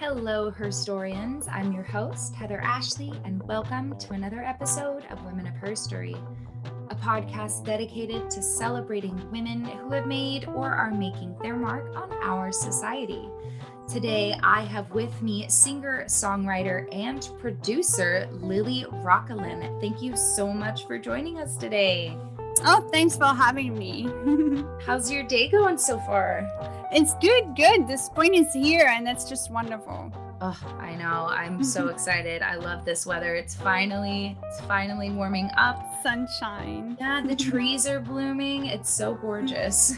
Hello, Herstoryans. I'm your host, Heather Ashley, and welcome to another episode of Women of Herstory, a podcast dedicated to celebrating women who have made or are making their mark on our society. Today, I have with me singer, songwriter, and producer Lily Rockalin. Thank you so much for joining us today. Oh, thanks for having me. How's your day going so far? It's good. The spring is here and that's just wonderful. Oh, I know. I'm so excited. I love this weather. It's finally warming up. Sunshine. Yeah, the trees are blooming. It's so gorgeous.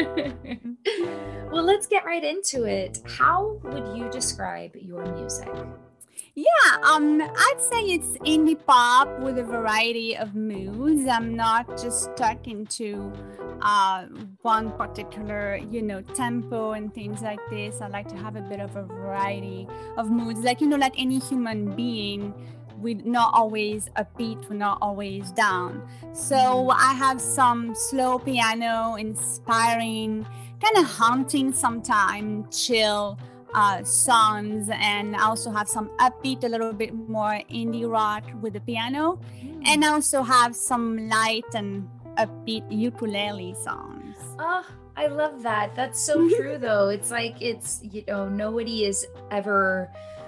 Well, let's get right into it. How would you describe your music? Yeah, I'd say it's indie pop with a variety of moods. I'm not just stuck into one particular, tempo and things like this. I like to have a bit of a variety of moods. Like any human being, we're not always upbeat, we're not always down. So I have some slow piano, inspiring, kind of haunting sometimes, chill songs, and I also have some upbeat, a little bit more indie rock with the piano, and I also have some light and upbeat ukulele songs. Oh, I love that. That's so true though. It's like nobody is ever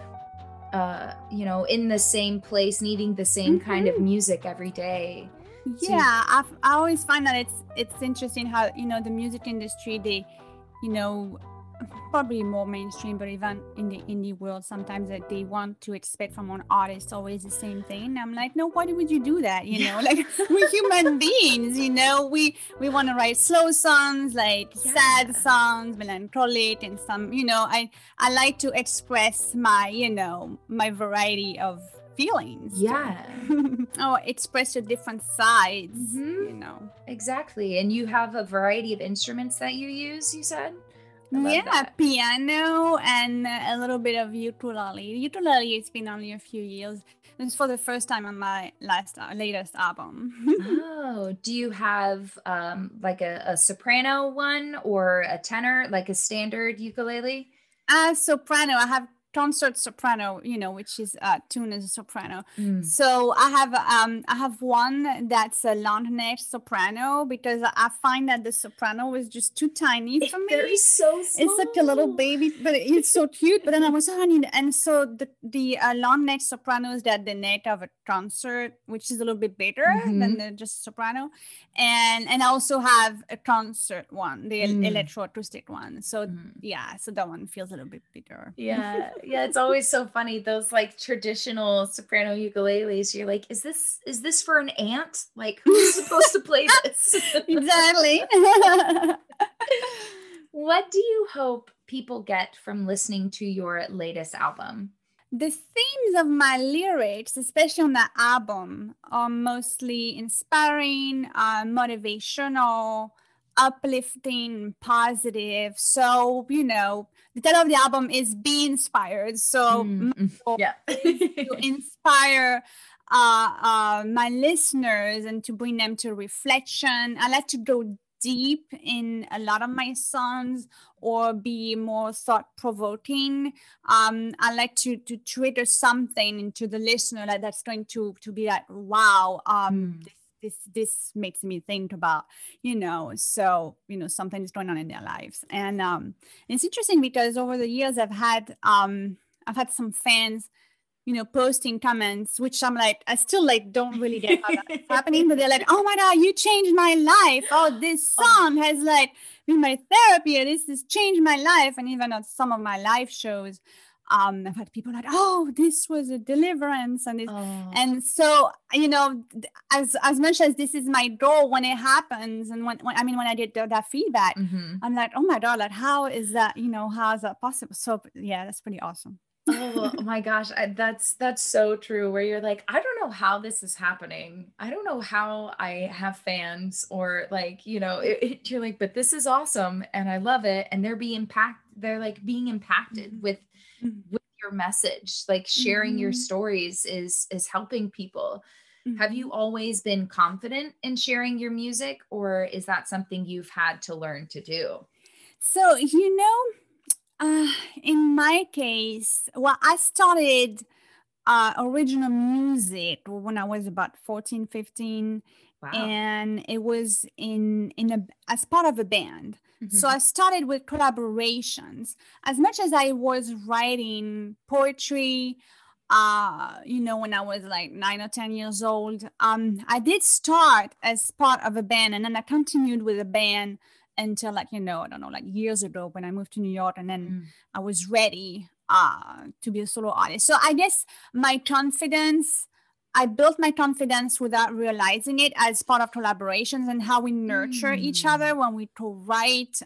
in the same place needing the same kind of music every day. Yeah, I always find that it's interesting how the music industry, they probably more mainstream, but even in the indie world, sometimes that they want to expect from an artist always the same thing. And I'm like, no, why would you do that? Like we're human beings, we want to write slow songs, like sad songs, melancholic, and some, I like to express my, my variety of feelings. Yeah. Or express your different sides, Exactly. And you have a variety of instruments that you use, you said? Piano and a little bit of ukulele. Ukulele, it's been only a few years. It's for the first time on my latest album. Oh, do you have like a soprano one or a tenor, like a standard ukulele? Soprano. I have concert soprano, which is tuned as a soprano. So I have one that's a long neck soprano, because I find that the soprano is just too tiny for me. They're so small. It's like a little baby, but it's so cute. But then I was and so the long neck soprano is that the neck of a concert, which is a little bit bigger than the just soprano, and I also have a concert one, the electroacoustic one. So so that one feels a little bit bigger. Yeah, it's always so funny, those like traditional soprano ukuleles. You're like, is this for an aunt? Like, who's supposed to play this? Exactly. What do you hope people get from listening to your latest album? The themes of my lyrics, especially on the album, are mostly inspiring, motivational, uplifting, positive. So, the title of the album is Be Inspired. So, to inspire my listeners and to bring them to reflection. I like to go deep in a lot of my songs, or be more thought-provoking. I like to trigger something into the listener that's going to be like, wow, this makes me think about, something is going on in their lives. And it's interesting because over the years I've had some fans, posting comments, which I'm like, I still don't really get how that's happening, but they're like, oh my God, you changed my life. Oh, this song has been my therapy. This has changed my life. And even on some of my live shows, I've had people like, oh, this was a deliverance. And so, as much as this is my goal when it happens, and when I get that feedback, I'm like, oh my God, how is that, how is that possible? So yeah, that's pretty awesome. Oh my gosh, that's so true, where you're like, I don't know how this is happening. I don't know how I have fans, or you're like, but this is awesome and I love it, and they're being impacted with your message. Like, sharing your stories is helping people. Have you always been confident in sharing your music, or is that something you've had to learn to do? So, Uh, in my case, well, I started original music when I was about 14, 15, Wow. and it was in a as part of a band. So Hmm. I started with collaborations. As much as I was writing poetry, when I was like 9 or 10 years old, I did start as part of a band, and then I continued with a band until like, I don't know, like years ago when I moved to New York, and then Mm. I was ready to be a solo artist. So I guess my confidence, I built my confidence without realizing it as part of collaborations and how we nurture each other Mm. when we co-write.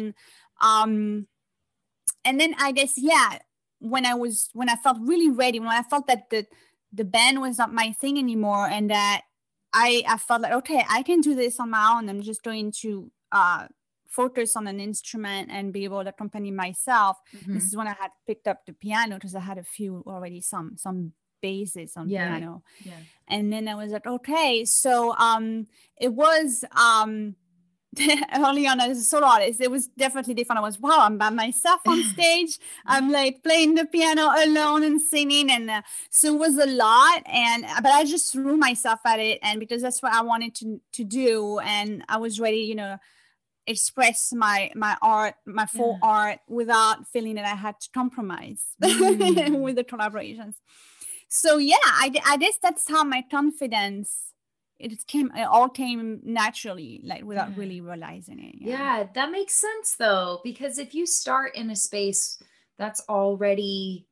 Um and then I guess, yeah, when I felt really ready, when I felt that the band was not my thing anymore, and that I felt like, okay, I can do this on my own. I'm just going to focus on an instrument and be able to accompany myself. This Hmm. is when I had picked up the piano, because I had a few already, some bases on Yeah. piano. Yeah. And then I was like, okay. So it was early on as a solo artist, it was definitely different. I was, wow, I'm by myself on stage. I'm like playing the piano alone and singing, and so it was a lot. And but I just threw myself at it, and because that's what I wanted to do, and I was ready, express my art, my full Yeah. art, without feeling that I had to compromise Mm. with the collaborations. So yeah, I guess that's how my confidence, it all came naturally, like without Yeah. really realizing it. Yeah. Yeah, that makes sense though, because if you start in a space that's already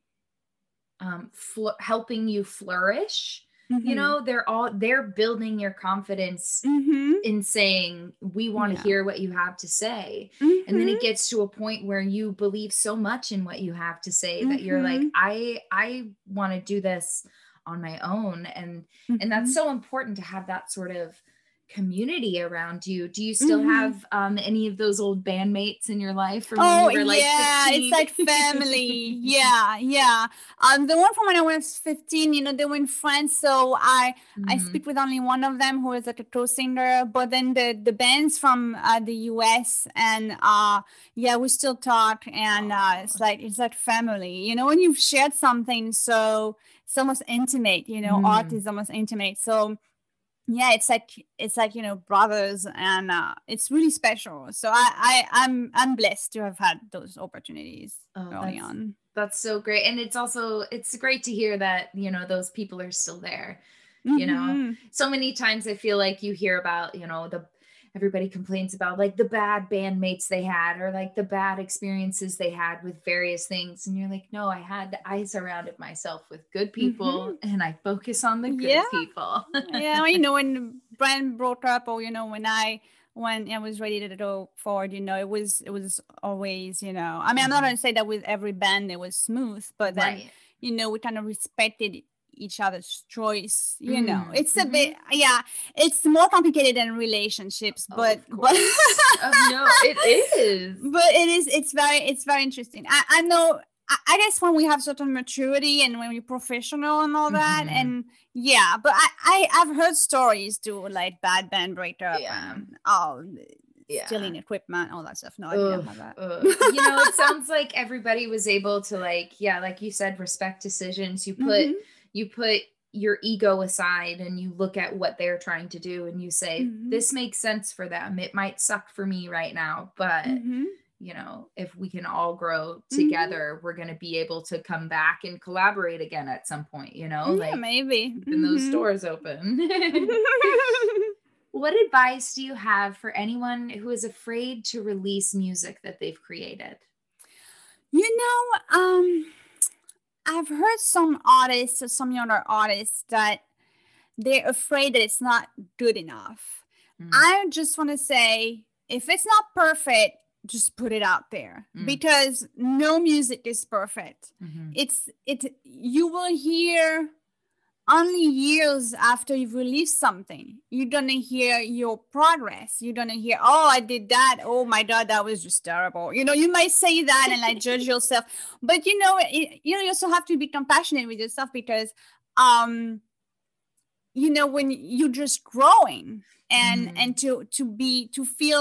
helping you flourish, Mm-hmm. they're building your confidence Mm-hmm. in saying, we want to Yeah. hear what you have to say. And then it Mm-hmm. gets to a point where you believe so much in what you have to say that you're like, Mm-hmm. I want to do this on my own. And Mm-hmm. that's so important to have that sort of community around you. Do you still Mm-hmm. have any of those old bandmates in your life from when Oh you were like yeah, it's 15? like family. Yeah, yeah. The one from when I was 15, they were in France, so I Mhm. speak with only one of them, who is like a co-singer. But then the bands from the US, and yeah, we still talk, and Oh. it's like family. When you've shared something, so it's almost intimate. Art Mm. is almost intimate. So yeah, it's like brothers, and it's really special. So I'm blessed to have had those opportunities Oh, early on. that's so great. And it's great to hear that, those people are still there. You know, Mm-hmm. so many times I feel like you hear about, the everybody complains about like the bad bandmates they had, or like the bad experiences they had with various things. And you're like, no, I surrounded myself with good people Mm-hmm. and I focus on the Yeah, good people. yeah. Well, when Brand broke up, or when I was ready to go forward, it was always, I mean, I'm not Mhm. gonna say that with every band it was smooth, but then Right. we kind of respected each other's choice. Mm. It's a bit, Hmm. yeah, it's more complicated than relationships, Oh, but of but course. No, it is. but it's very interesting. I know. I guess when we have certain maturity, and when we're professional and all that, Hmm. and yeah, but I've heard stories too, like bad band breakup Yeah. and Yeah. stealing equipment, all that stuff. No, I didn't Ugh, have that. ugh. It sounds like everybody was able to, like, yeah, like you said, respect decisions. Mm-hmm. You put your ego aside and you look at what they're trying to do and you say, Mm-hmm. this makes sense for them. It might suck for me right now, but Mm-hmm. if we can all grow Mm-hmm. together, we're going to be able to come back and collaborate again at some point, Yeah, like maybe. keeping those Mm-hmm. doors open. What advice do you have for anyone who is afraid to release music that they've created? you know, um, I've heard some artists or some younger artists that they're afraid that it's not good enough. Mm, I just want to say, if it's not perfect, just put it out there, mm, because no music is perfect. mhm. You will hear only years after you've released something. You're gonna hear your progress. You're gonna hear, oh, I did that. Oh my god, that was just terrible. You might say that and like judge yourself, but you also have to be compassionate with yourself, because um when you're just growing, and Mm, to feel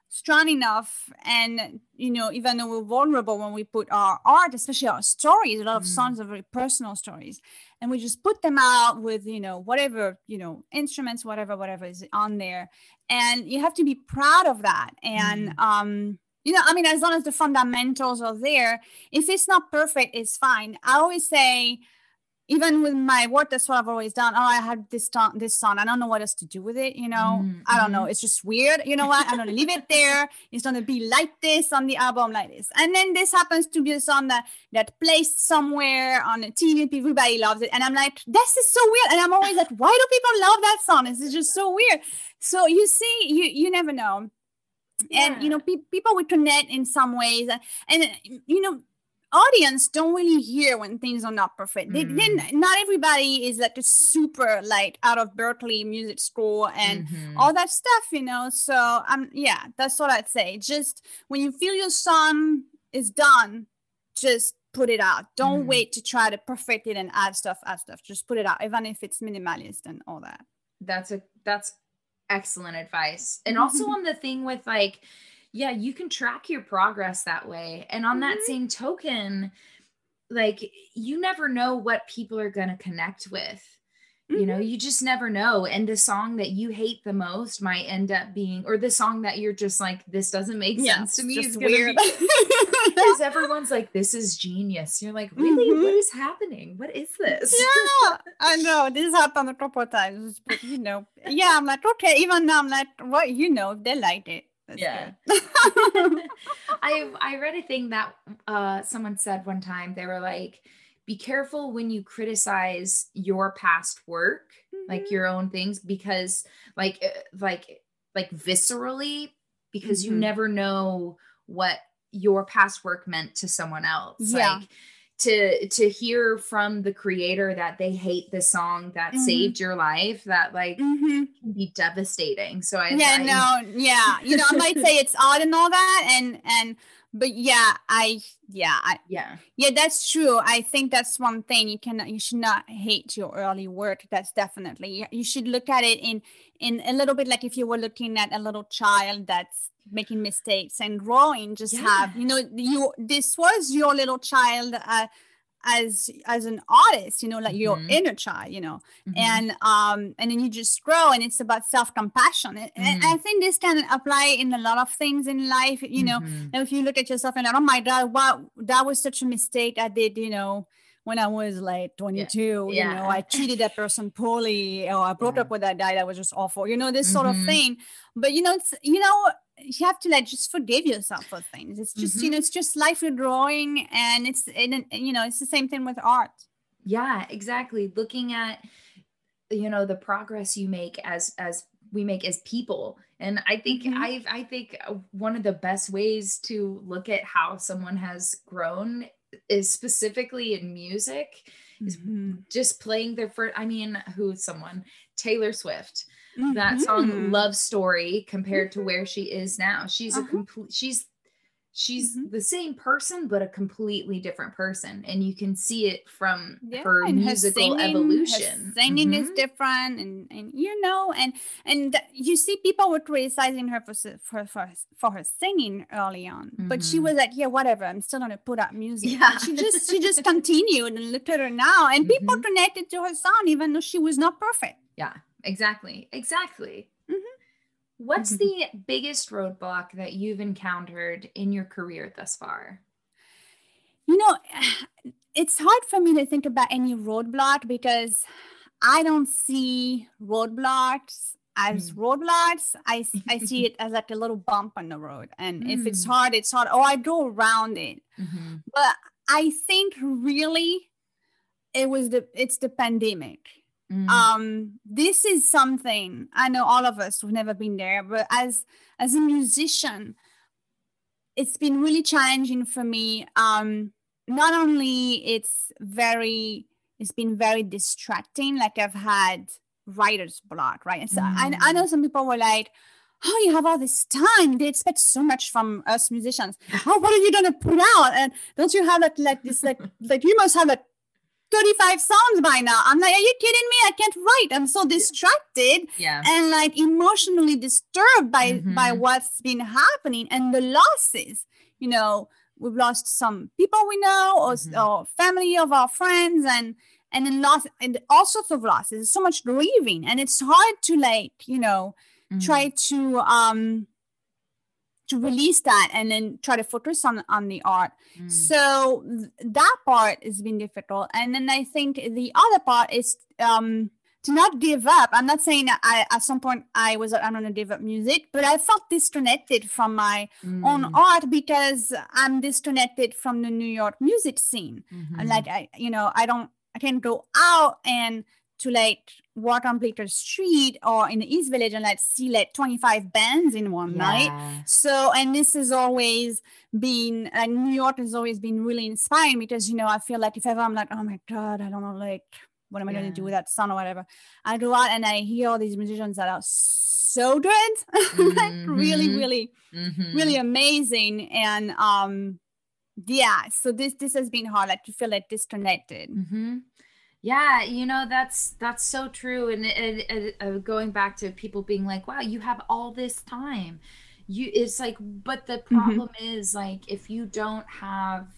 strong enough, and even though we're vulnerable when we put our art, especially our stories, a lot of songs are very personal stories, and we just put them out with whatever instruments, whatever is on there, and you have to be proud of that. And as long as the fundamentals are there, if it's not perfect, it's fine. I always say, even with my work, that's what I've always done. Oh, I had this song. I don't know what else to do with it. I don't know. It's just weird. You know what? I'm going to leave it there. It's going to be like this on the album, like this. And then this happens to be a song that placed somewhere on a TV. Everybody loves it. And I'm like, this is so weird. And I'm always like, why do people love that song? This is just so weird. So you see, you never know. Yeah. And, people would connect in some ways. And audience don't really hear when things are not perfect. Not everybody is like a super out of Berklee music school and all that stuff, so that's what I'd say. Just when you feel your song is done, just put it out. Don't wait to try to perfect it and add stuff. Just put it out, even if it's minimalist and all that. That's excellent advice. And also on the thing with you can track your progress that way. And on that same token, you never know what people are going to connect with. You just never know. And the song that you hate the most might end up being, or the song that you're just like, this doesn't make sense to me. It's weird. Because everyone's like, this is genius. You're like, really? What is happening? What is this? Yeah, I know. This happened a couple of times. But, I'm like, okay. Even now I'm like, well, they liked it. That's I read a thing that someone said one time. They were like, be careful when you criticize your past work, your own things, because like viscerally, because you never know what your past work meant to someone else. Yeah. To hear from the creator that they hate the song that saved your life, that can be devastating. So I might say it's odd and all that, but that's true. I think that's one thing you should not hate your early work. That's definitely, you should look at it in a little bit like if you were looking at a little child that's making mistakes and growing. This was your little child as an artist, your inner child, and then you just grow, and it's about self-compassion. And I think this can apply in a lot of things in life, and if you look at yourself and oh my God, wow, that was such a mistake I did, when I was 22, I treated that person poorly, or I broke up with that guy that was just awful, this sort of thing. But, you have to just forgive yourself for things. It's just, it's just life you're growing, and it's the same thing with art. Yeah, exactly. Looking at, the progress you make as we make as people. And I think, I think one of the best ways to look at how someone has grown is specifically in music, is just playing their first, Taylor Swift, that song Love Story, compared to where she is now. She's a complete, she's the same person, but a completely different person. And you can see it from her musical evolution. Her singing is different, and you see people were criticizing her for her singing early on, but she was like, whatever, I'm still gonna put out music. Yeah. She just continued, and look at her now, and people connected to her song even though she was not perfect. Yeah, exactly. What's the biggest roadblock that you've encountered in your career thus far? It's hard for me to think about any roadblock, because I don't see roadblocks as roadblocks. I see it as like a little bump on the road. And if it's hard, it's hard. Or I go around it. But I think really it's the pandemic. This is something I know all of us have never been there, but as a musician, it's been really challenging for me. Not only it's been very distracting, like I've had writer's block, right? And so I know some people were like, oh, you have all this time. They expect so much from us musicians. Oh, what are you gonna put out? And don't you have you must have 35 songs by now. I'm like, are you kidding me? I can't write. I'm so distracted and like emotionally disturbed by what's been happening and the losses. You know, we've lost some people we know or family of our friends and then loss and all sorts of losses. So much grieving. And it's hard to like, you know, try to release that and then try to focus on the art. So that part has been difficult. And then I think the other part is to not give up. I'm not saying that at some point I'm going to give up music, but I felt disconnected from my own art because I'm disconnected from the New York music scene. Like, I can't go out and to like walk on Bleecker Street or in the East Village and like see like 25 bands in one night. So, and this has always been, New York has always been really inspiring because, you know, I feel like if ever I'm like, oh my God, I don't know, like, what am I going to do with that song or whatever? I go out and I hear all these musicians that are so good, like really, really, really amazing. And so this has been hard, like to feel like disconnected. Yeah, you know, that's so true. And going back to people being like, wow, you have all this time. It's like, but the problem is like, if you don't have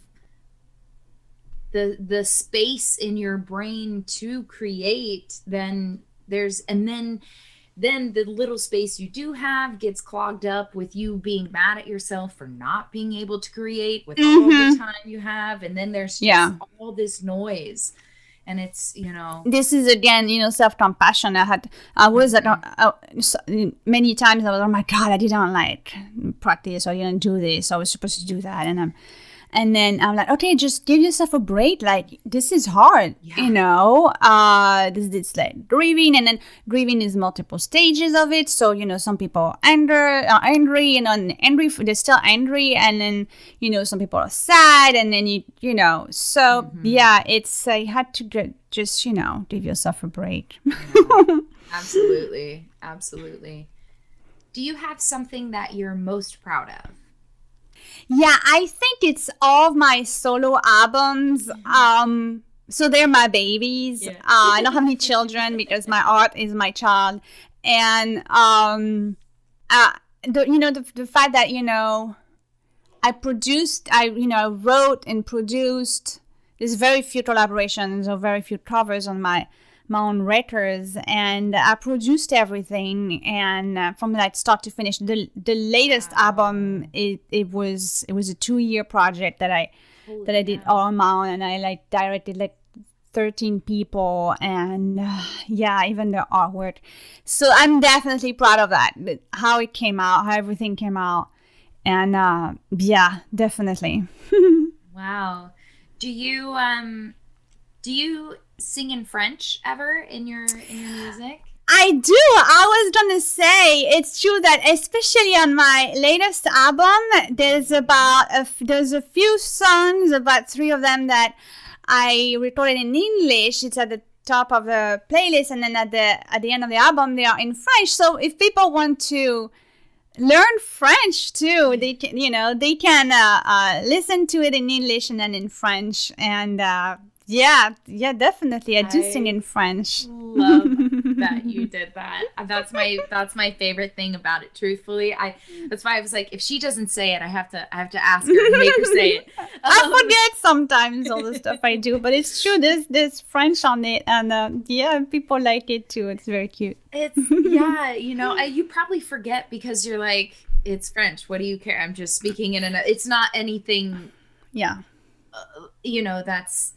the space in your brain to create, then then the little space you do have gets clogged up with you being mad at yourself for not being able to create with all the time you have. And then there's just all this noise. And it's, you know, this is again, you know, self-compassion. I was many times I was, oh my God, I didn't like practice or I didn't do this. I was supposed to do that. And then I'm like, okay, just give yourself a break. Like, this is hard, you know, this like grieving, and then grieving is multiple stages of it. So, you know, some people are angry, and they're still angry. And then, you know, some people are sad, and then you know, so it's, I had to just, you know, give yourself a break. Absolutely. Absolutely. Do you have something that you're most proud of? Yeah, I think it's all of my solo albums. So they're my babies. I don't have any children because my art is my child. And, the fact that, you know, I wrote and produced, there's very few collaborations or very few covers on my own records, and I produced everything, and from like start to finish. The latest album, it was a 2-year project that I did all on my own, and I like directed like 13 people, and even the artwork. So I'm definitely proud of that, how it came out, how everything came out, and definitely. Wow. Do you sing in French ever in your music? I do. I was gonna say, it's true that especially on my latest album, there's a few songs, about 3 of them that I recorded in English. It's at the top of the playlist, and then at the end of the album, they are in French. So if people want to learn French too, they can listen to it in English and then in French, and definitely. I do sing in French. Love that you did that. That's my favorite thing about it. Truthfully, that's why I was like, if she doesn't say it, I have to ask her and make her say it. I forget sometimes all the stuff I do, but it's true. There's French on it, and people like it too. It's very cute. It's you probably forget because you're like, it's French. What do you care? I'm just speaking in it's not anything. Yeah. That's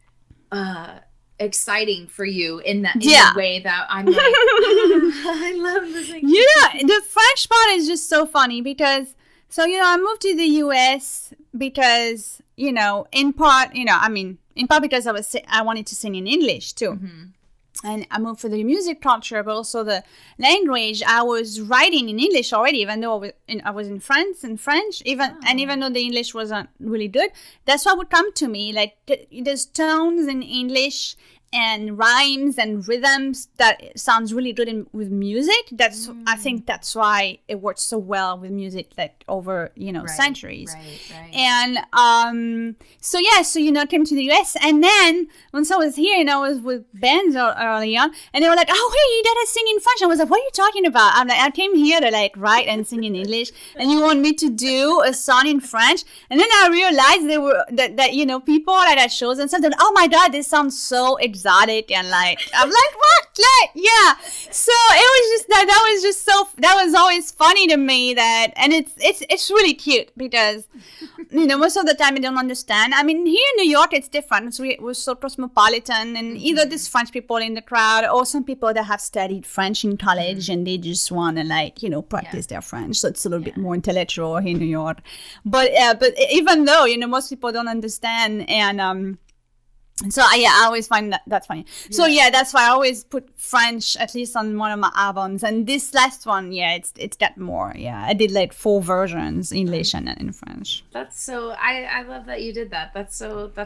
exciting for you in the way that I'm like, I love this. The French part is just so funny because, I moved to the US because, in part because I wanted to sing in English too. And I moved for the music culture, but also the language. I was writing in English already, even though I was in France and French, even though the English wasn't really good. That's what would come to me. Like, there's tones in English and rhymes and rhythms that sounds really good with music. I think that's why it works so well with music like over centuries. Right. And so came to the US, and then once I was here and I was with bands early on, and they were like, oh hey, you gotta sing in French. I was like, what are you talking about? I'm like, I came here to like write and sing in English, and you want me to do a song in French? And then I realized they were that people at shows and stuff that, oh my god, this sounds so exotic, and like I'm like, what? Like, yeah. So it was just that was always funny to me, and it's really cute because most of the time I don't understand. I mean, here in New York it's different. We're so cosmopolitan, and either there's French people in the crowd or some people that have studied French in college and they just want to practice their French, so it's a little bit more intellectual here in New York. But even though most people don't understand, and so I always find that's funny. So that's why I always put French at least on one of my albums. And this last one, it's got more. Yeah, I did like 4 versions, English and in French. That's so. I love that you did that. That's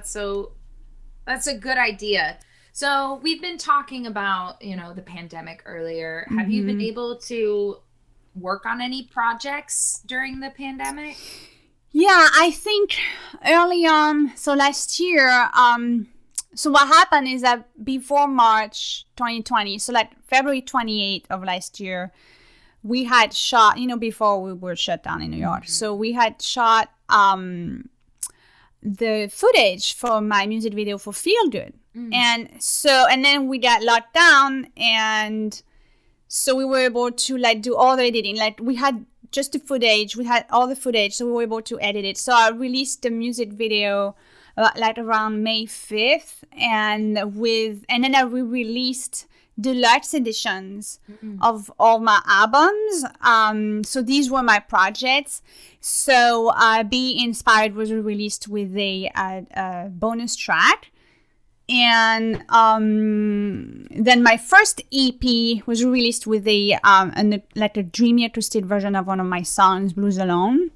a good idea. So we've been talking about the pandemic earlier. Have you been able to work on any projects during the pandemic? Yeah, I think early on. So last year. So what happened is that before March 2020, so like February 28th of last year, we had shot, before we were shut down in New York. So we had shot the footage for my music video for Feel Good. And then we got locked down, and so we were able to like do all the editing. Like we had just the footage, we had all the footage, so we were able to edit it. So I released the music video like around May 5th, and then I released deluxe editions of all my albums. So these were my projects. So Be Inspired was released with a bonus track. And then my first EP was released with a dreamy acoustic version of one of my songs, Blues Alone.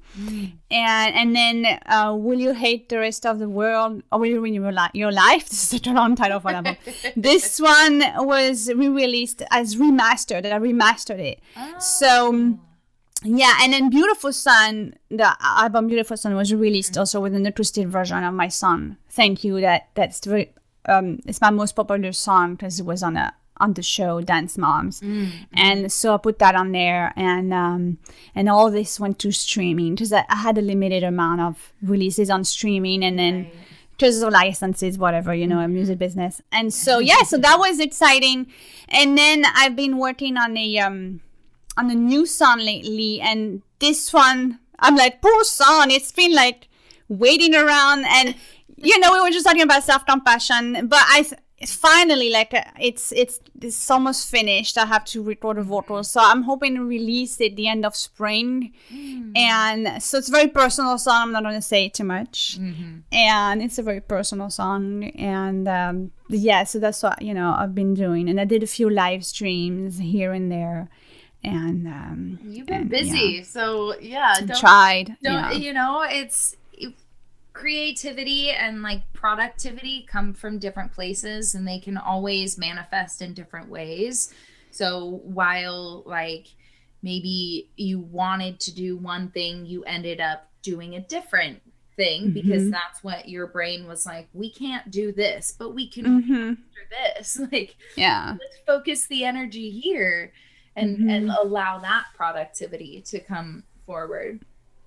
And then Will You Hate the Rest of the World, or Will You Ruin Your Life? This is such a long title for an album. This one was re-released as remastered. I remastered it. So yeah, and then Beautiful Sun, the album Beautiful Sun was released also with an acoustic version of my song Thank You. That's very it's my most popular song because it was on the show Dance Moms, and so I put that on there, and all this went to streaming because I had a limited amount of releases on streaming, and then because of licenses, whatever, a music business, and so so that was exciting. And then I've been working on a new song lately, and this one I'm like, poor song, it's been like waiting around, and we were just talking about self-compassion, but it's finally it's almost finished. I have to record the vocals, so I'm hoping to release it the end of spring. And so it's a very personal song. I'm not going to say too much, and it's a very personal song. And so that's what I've been doing, and I did a few live streams here and there. And you've been busy, so tried. It's creativity and like productivity come from different places, and they can always manifest in different ways. So while like maybe you wanted to do one thing, you ended up doing a different thing because that's what your brain was like, we can't do this, but we can do this. Like, let's focus the energy here and allow that productivity to come forward.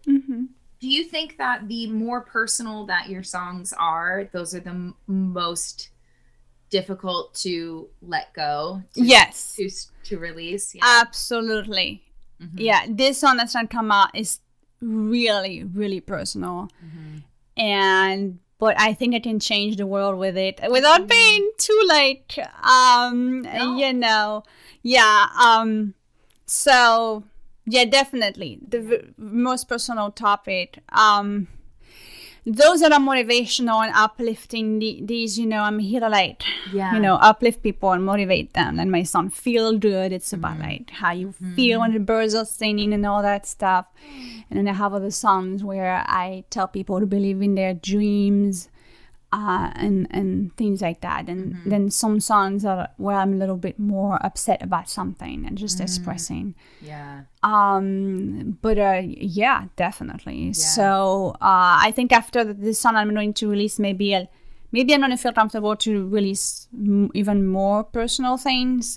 Do you think that the more personal that your songs are, those are the most difficult to let go? Yes. To release? Yeah. Absolutely. Yeah. This song that's going to come out is really, really personal. But I think I can change the world with it without being too like, so... Yeah, definitely. The most personal topic. Those that are motivational and uplifting, these, I'm here to like, uplift people and motivate them. And my song Feel Good, it's about like how you feel when the birds are singing and all that stuff. And then I have other songs where I tell people to believe in their dreams. and things like that. And then some songs are where I'm a little bit more upset about something and just expressing. Yeah. But yeah, definitely. Yeah. So I think after this song I'm going to release, maybe I'm going to feel comfortable to release even more personal things.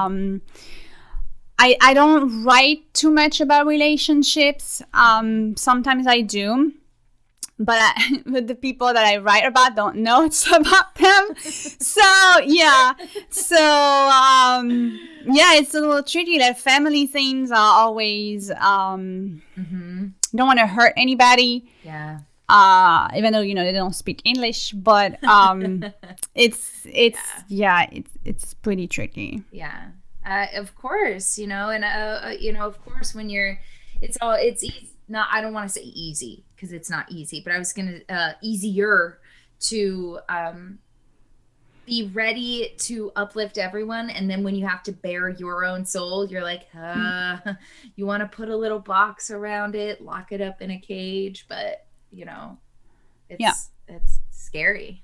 I don't write too much about relationships. Sometimes I do. But the people that I write about don't know it's about them. So, yeah. So, yeah, it's a little tricky. Like family things are always, don't want to hurt anybody. Yeah. Even though, they don't speak English, but it's pretty tricky. Yeah. Of course, and, of course, when it's easy. No, I don't want to say easy because it's not easy, but I was going to easier to be ready to uplift everyone. And then when you have to bare your own soul, you're like, you want to put a little box around it, lock it up in a cage, but it's scary.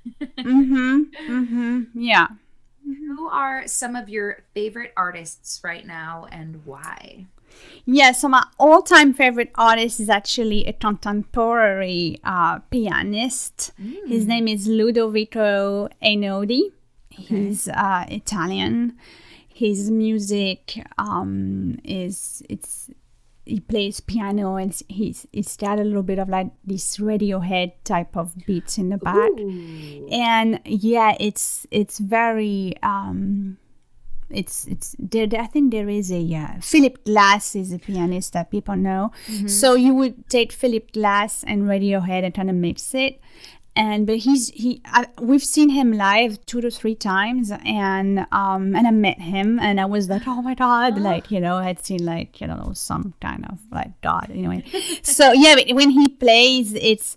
Yeah. Who are some of your favorite artists right now and why? Yeah, so my all-time favorite artist is actually a contemporary pianist. His name is Ludovico Einaudi. Okay. He's Italian. His music he plays piano, and he's got a little bit of like this Radiohead type of beats in the back. Ooh. And yeah, it's very I think there is a Philip Glass is a pianist that people know. So you would take Philip Glass and Radiohead and kind of mix it, but we've seen him live 2 to 3 times, and I met him and I was like, oh my god, like I had seen like some kind of like god anyway. So yeah, but when he plays,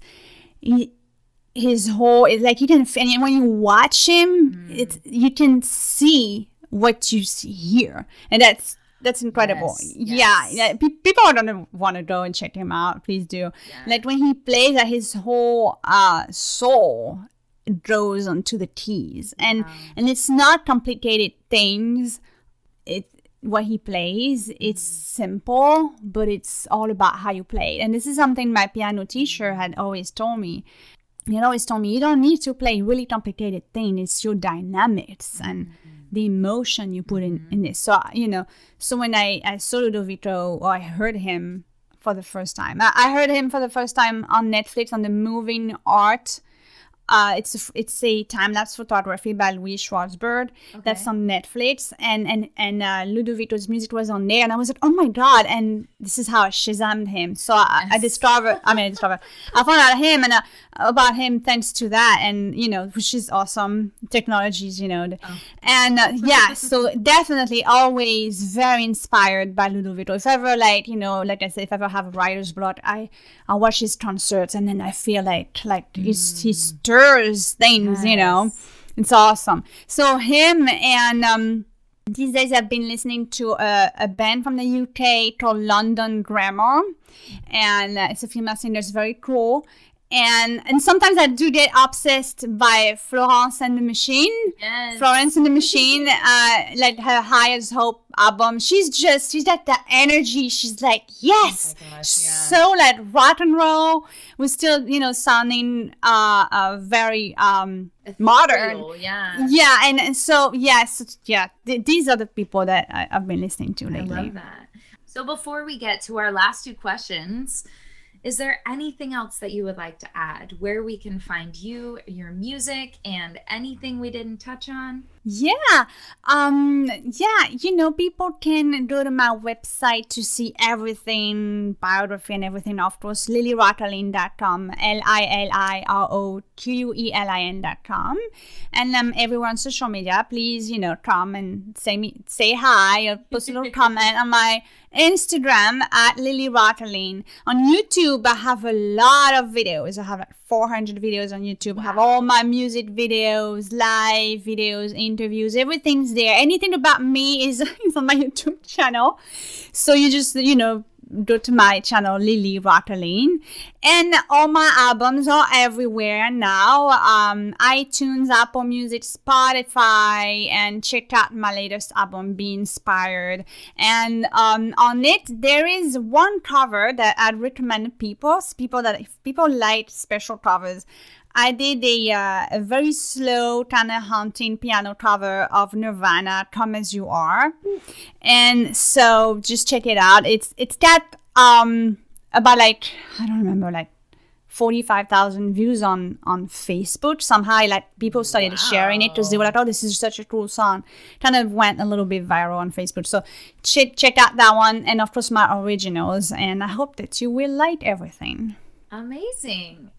his whole, it's like you can, and when you watch him, you can see what you see here, and that's incredible. Yes. Yeah, people don't want to go and check him out, please do. Yeah. Like when he plays, that his whole soul goes onto the keys, and it's not complicated things. What he plays, it's simple, but it's all about how you play. And this is something my piano teacher had always told me. He had always told me, you don't need to play really complicated things. It's your dynamics and the emotion you put in this. So, so when I saw Ludovico, or I heard him for the first time. I heard him for the first time on Netflix on the Moving Art. It's a time-lapse photography by Louis Schwartzberg. Okay. That's on Netflix, and Ludovico's music was on there, and I was like, oh my god! And this is how I Shazammed him. So I found out him and about him thanks to that, and which is awesome technologies, and so definitely always very inspired by Ludovico. If ever like I said, if I ever have a writer's block, I watch his concerts, and then I feel like he stirs things, it's awesome. So him, and these days I've been listening to a band from the UK called London Grammar, and it's a female singer. It's very cool. And sometimes I do get obsessed by Florence and the Machine. Yes. Florence and the Machine, like her Highest Hope album. She's got that energy. She's like, yes. Oh my gosh, yeah. So like rock and roll was still, sounding very modern. Yeah. Yeah, and so yes, yeah. These are the people that I've been listening to lately. I love that. So before we get to our last 2 questions, is there anything else that you would like to add, where we can find you, your music, and anything we didn't touch on? Yeah. People can go to my website to see everything, biography and everything, of course, lillyrotalyn.com, LILIROQUELIN.com. And everywhere on social media, please, come and say hi, or post a little comment on my Instagram at Lily Rotalyn. On YouTube, I have a lot of videos. I have like 400 videos on YouTube. Wow. I have all my music videos, live videos, interviews, everything's there. Anything about me is on my YouTube channel. So you just, go to my channel, Lily Rockeline. And all my albums are everywhere now. iTunes, Apple Music, Spotify, and check out my latest album, Be Inspired. And on it, there is one cover that I'd recommend people. If people like special covers, I did a very slow, kind of haunting piano cover of Nirvana, Come As You Are. And so just check it out. It's got about like, I don't remember, like 45,000 views on Facebook. Somehow like people started sharing it because they were like, oh, this is such a cool song. Kind of went a little bit viral on Facebook. So check out that one, and of course my originals. And I hope that you will like everything. Amazing.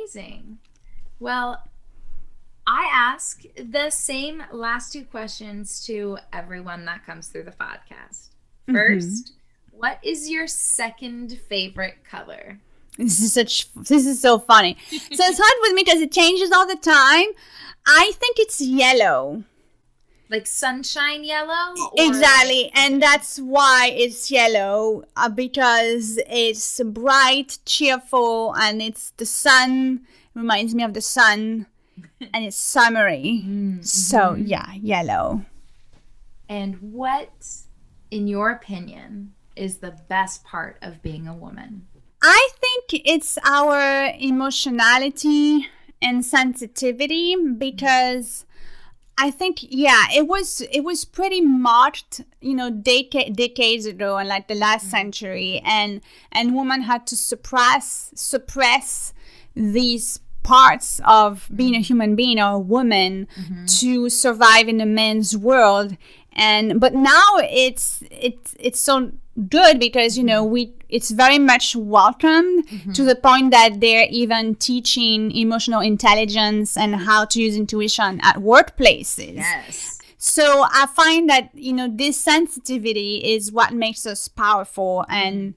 Well, I ask the same last two questions to everyone that comes through the podcast. First, what is your second favorite color? This is so funny. So it's hard with me because it changes all the time. I think it's yellow. Like sunshine yellow? Exactly. And that's why it's yellow, because it's bright, cheerful, and it's the sun. Reminds me of the sun, and it's summery. So yeah, yellow. And what, in your opinion, is the best part of being a woman? I think it's our emotionality and sensitivity, because I think, it was pretty marked, decades ago, and like the last century, and women had to suppress these parts of being a human being or a woman to survive in a man's world. But now it's so good because it's very much welcomed to the point that they're even teaching emotional intelligence and how to use intuition at workplaces. Yes. So I find that this sensitivity is what makes us powerful, and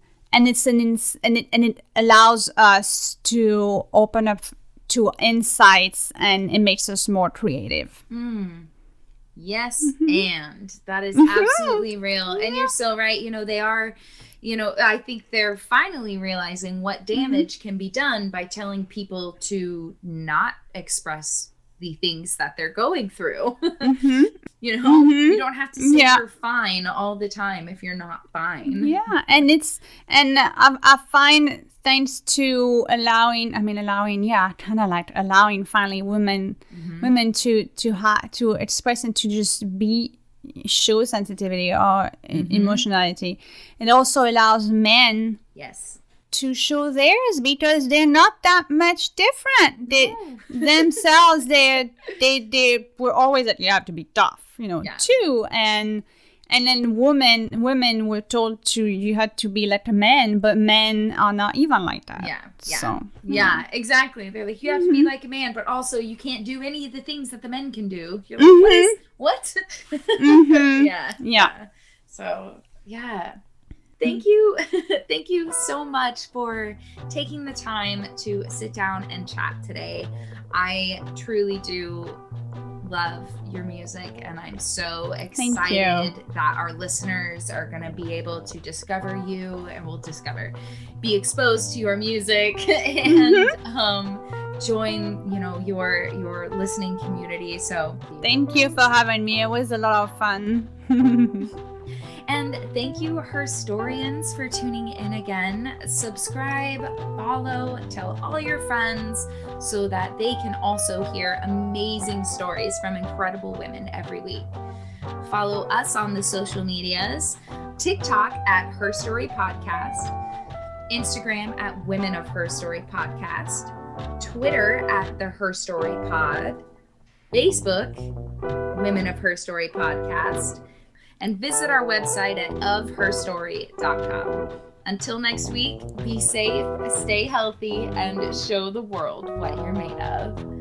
it allows us to open up to insights, and it makes us more creative. Yes, and that is absolutely real. And you're so right. They are, I think they're finally realizing what damage can be done by telling people to not express the things that they're going through. You don't have to say you're fine all the time if you're not fine. Yeah, and I find, thanks to allowing finally women to express and to just show sensitivity or emotionality. It also allows men to show theirs, because they're not that much different. Themselves, they were always like, you have to be tough, too. And then women were told you had to be like a man, but men are not even like that. Yeah, exactly. They're like, you have to be like a man, but also you can't do any of the things that the men can do. You're like, what? Yeah. So, yeah. Thank you. Thank you so much for taking the time to sit down and chat today. I truly do love your music, and I'm so excited that our listeners are going to be able to discover you, and will be exposed to your music and join your listening community. So thank you for having me. It was a lot of fun. And thank you, Herstorians, for tuning in again. Subscribe, follow, tell all your friends so that they can also hear amazing stories from incredible women every week. Follow us on the social medias: TikTok at Her Story Podcast, Instagram at Women of Her Story Podcast, Twitter at the Her Story Pod, Facebook, Women of Her Story Podcast, and visit our website at ofherstory.com. Until next week, be safe, stay healthy, and show the world what you're made of.